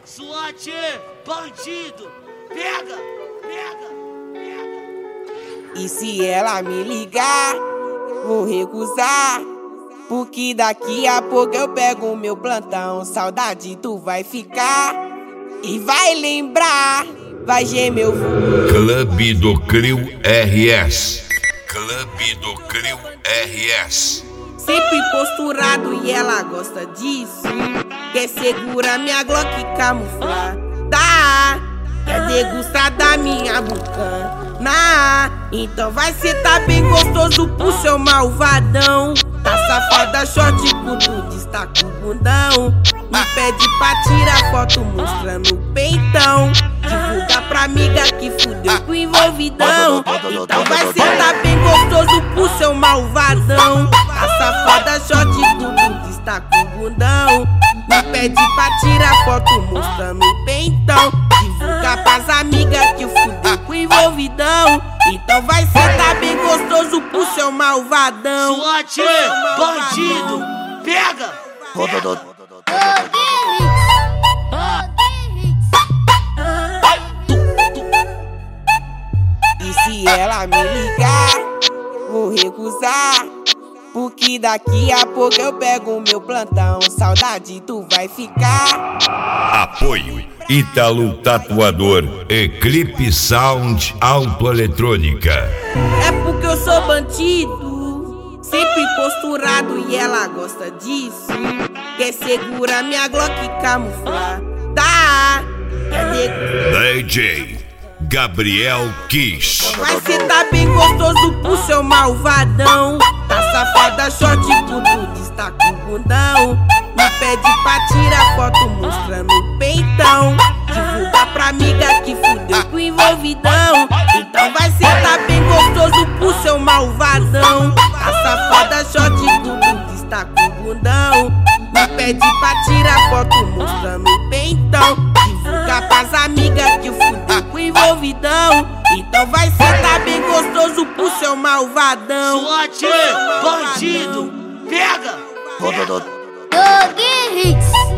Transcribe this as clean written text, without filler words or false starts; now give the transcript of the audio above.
SWAT, bandido, pega, pega, pega. E se ela me ligar, vou recusar, porque daqui a pouco eu pego o meu plantão. Saudade tu vai ficar e vai lembrar, vai gemer o Clube do Crio RS. Clube do Crio RS. Sempre posturado e ela gosta disso. Quer segurar minha Glock camuflar, quer degustar da minha bucana. Então vai cê tá bem gostoso pro seu malvadão. Tá safada, short com tudo, destaca o bundão. Me pede pra tirar foto mostrando o peitão. Divulga pra amiga que fudeu com o envolvidão. Então vai cê tá bem gostoso pro seu malvadão. Tá safada, short com tudo, destaca o bundão. Me pede pra tirar foto mostrando o peitão. Divulga pras amigas que fudeu com o envolvidão. Então vai cê tá bem gostoso pro seu malvadão. SWAT, bandido, pega. E se ela me ligar, vou recusar, porque daqui a pouco eu pego o meu plantão. Saudade tu vai ficar. Apoio Ítalo Tatuador, Eclipse Sound Autoeletrônica. É porque eu sou bandido, sempre posturado e ela gosta disso. Quer segurar minha Glock camuflar, DJ Gabriel Kiss. Mas cê tá bem gostoso pro seu malvadão. Tá safada, short com tudo, destaca o bundão. Me pede pra tirar foto mostrando o peitão. Divulga pra amiga que fudeu com o envolvidão. Então vai cê tá bem gostoso pro seu malvadão. Tá safada, short com tudo, destaca o bundão. Me pede pra tirar foto mostrando o peitão. Divulga pras amigas que fudeu com o envolvidão. Então vai cê tá bem gostoso pro seu malvadão. SWAT, bandido, pega. Dog Hits.